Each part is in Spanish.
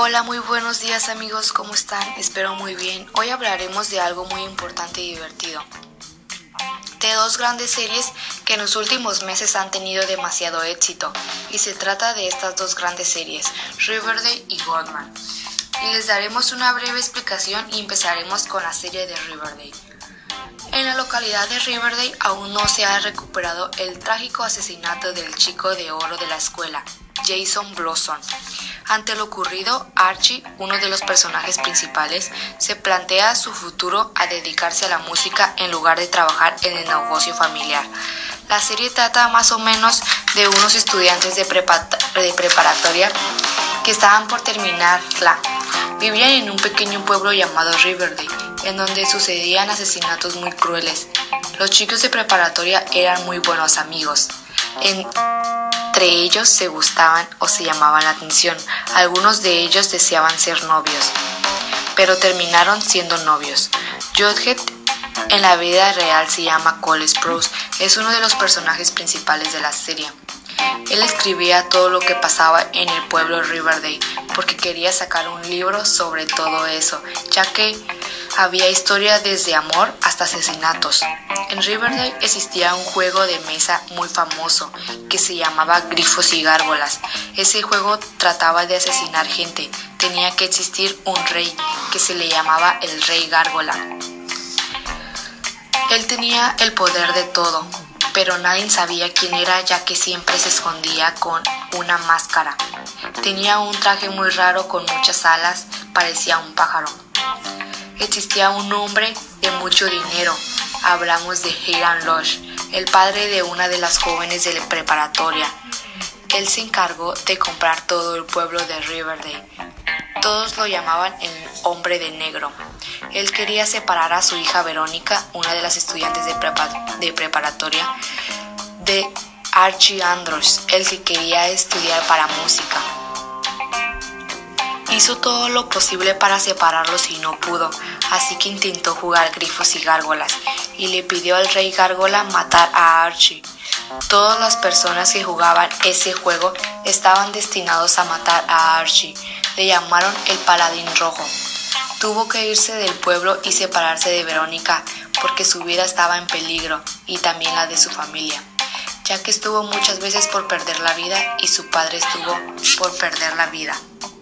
Hola, muy buenos días amigos, ¿cómo están? Espero muy bien. Hoy hablaremos de algo muy importante y divertido. De dos grandes series que en los últimos meses han tenido demasiado éxito. Y se trata de estas dos grandes series, Riverdale y Gotham. Y les daremos una breve explicación y empezaremos con la serie de Riverdale. En la localidad de Riverdale aún no se ha recuperado el trágico asesinato del chico de oro de la escuela, Jason Blossom. Ante lo ocurrido, Archie, uno de los personajes principales, se plantea su futuro a dedicarse a la música en lugar de trabajar en el negocio familiar. La serie trata más o menos de unos estudiantes de preparatoria que estaban por terminarla. Vivían en un pequeño pueblo llamado Riverdale, en donde sucedían asesinatos muy crueles. Los chicos de preparatoria eran muy buenos amigos. Entre ellos se gustaban o se llamaban la atención. Algunos de ellos deseaban ser novios, pero terminaron siendo novios. Jughead en la vida real se llama Cole Sprouse, es uno de los personajes principales de la serie. Él escribía todo lo que pasaba en el pueblo Riverdale porque quería sacar un libro sobre todo eso, ya que había historia desde amor hasta asesinatos. En Riverdale existía un juego de mesa muy famoso que se llamaba Grifos y Gárgolas. Ese juego trataba de asesinar gente. Tenía que existir un rey que se le llamaba el Rey Gárgola. Él tenía el poder de todo, pero nadie sabía quién era, ya que siempre se escondía con una máscara. Tenía un traje muy raro con muchas alas, parecía un pájaro. Existía un hombre de mucho dinero. Hablamos de Hiram Lush, el padre de una de las jóvenes de la preparatoria. Él se encargó de comprar todo el pueblo de Riverdale. Todos lo llamaban el hombre de negro. Él quería separar a su hija Verónica, una de las estudiantes de preparatoria, de Archie Andrews, el que quería estudiar para música. Hizo todo lo posible para separarlos y no pudo, así que intentó jugar Grifos y Gárgolas y le pidió al Rey Gárgola matar a Archie. Todas las personas que jugaban ese juego estaban destinados a matar a Archie. Le llamaron el Paladín Rojo. Tuvo que irse del pueblo y separarse de Verónica porque su vida estaba en peligro y también la de su familia, ya que estuvo muchas veces por perder la vida y su padre estuvo por perder la vida.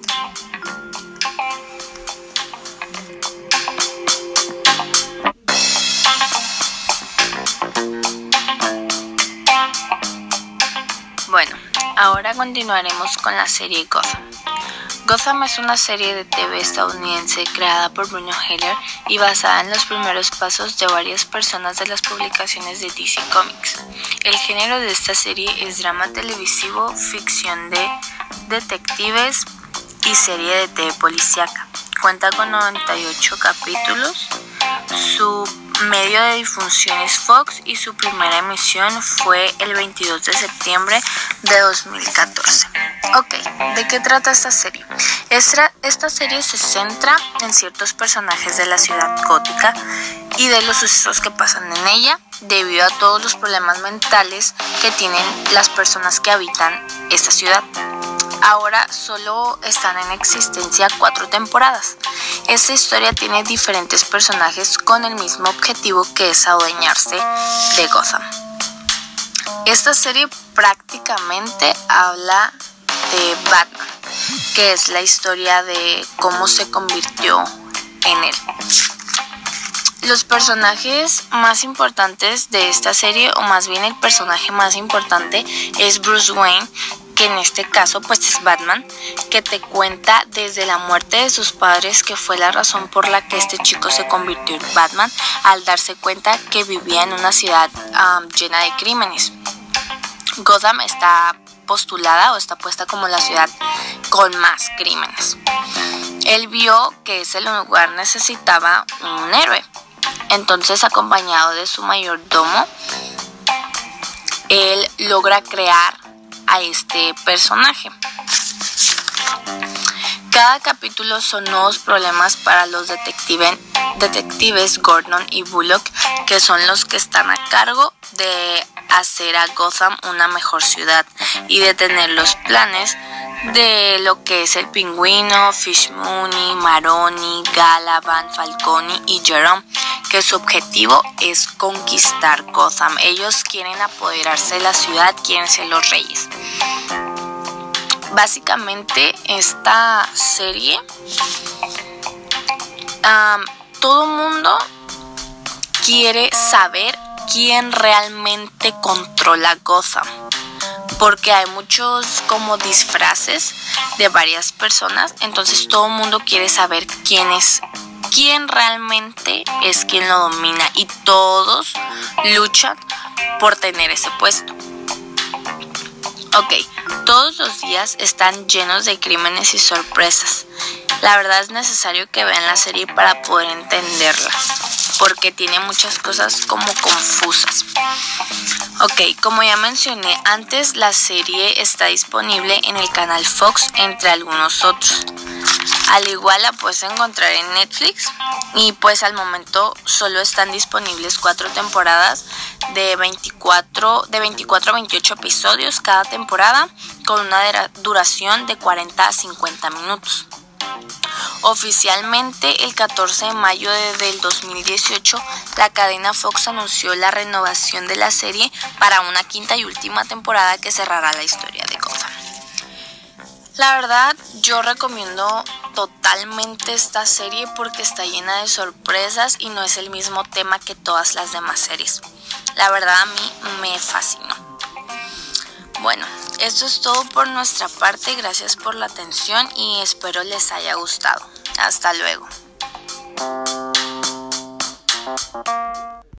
Bueno, ahora continuaremos con la serie Gotham. Gotham es una serie de TV estadounidense creada por Bruno Heller y basada en los primeros pasos de varias personas de las publicaciones de DC Comics. El género de esta serie es drama televisivo, ficción de detectives y serie de TV policíaca. Cuenta con 98 capítulos. Su medio de difusión es Fox y su primera emisión fue el 22 de septiembre de 2014. Ok, ¿de qué trata esta serie? Esta serie se centra en ciertos personajes de la ciudad gótica y de los sucesos que pasan en ella debido a todos los problemas mentales que tienen las personas que habitan esta ciudad. Ahora solo están en existencia 4 temporadas. Esta historia tiene diferentes personajes con el mismo objetivo, que es adueñarse de Gotham. Esta serie prácticamente habla de Batman, que es la historia de cómo se convirtió en él. Los personajes más importantes de esta serie, o más bien el personaje más importante, es Bruce Wayne, que en este caso pues es Batman, que te cuenta desde la muerte de sus padres, que fue la razón por la que este chico se convirtió en Batman, al darse cuenta que vivía en una ciudad llena de crímenes. Gotham está postulada o está puesta como la ciudad con más crímenes. Él vio que ese lugar necesitaba un héroe. Entonces, acompañado de su mayordomo, él logra crear a este personaje. Cada capítulo son nuevos problemas para los detectives Gordon y Bullock, que son los que están a cargo de hacer a Gotham una mejor ciudad y de tener los planes de lo que es el Pingüino, Fish Mooney, Maroni, Galavan, Falcone y Jerome, que su objetivo es conquistar Gotham. Ellos quieren apoderarse de la ciudad, quieren ser los reyes. Básicamente esta serie, todo mundo quiere saber quién realmente controla Gotham, porque hay muchos como disfraces de varias personas, entonces todo el mundo quiere saber quién realmente es quien lo domina, y todos luchan por tener ese puesto. Ok, todos los días están llenos de crímenes y sorpresas. La verdad es necesario que vean la serie para poder entenderla, porque tiene muchas cosas como confusas. Ok, como ya mencioné antes, la serie está disponible en el canal Fox, entre algunos otros. Al igual la puedes encontrar en Netflix, y pues al momento solo están disponibles 4 temporadas de 24 a 28 episodios cada temporada, con una duración de 40 a 50 minutos. Oficialmente, el 14 de mayo del 2018, la cadena Fox anunció la renovación de la serie para una 5ª y última temporada que cerrará la historia de Gotham. La verdad, yo recomiendo totalmente esta serie porque está llena de sorpresas y no es el mismo tema que todas las demás series. La verdad, a mí me fascinó. Bueno, esto es todo por nuestra parte. Gracias por la atención y espero les haya gustado. Hasta luego.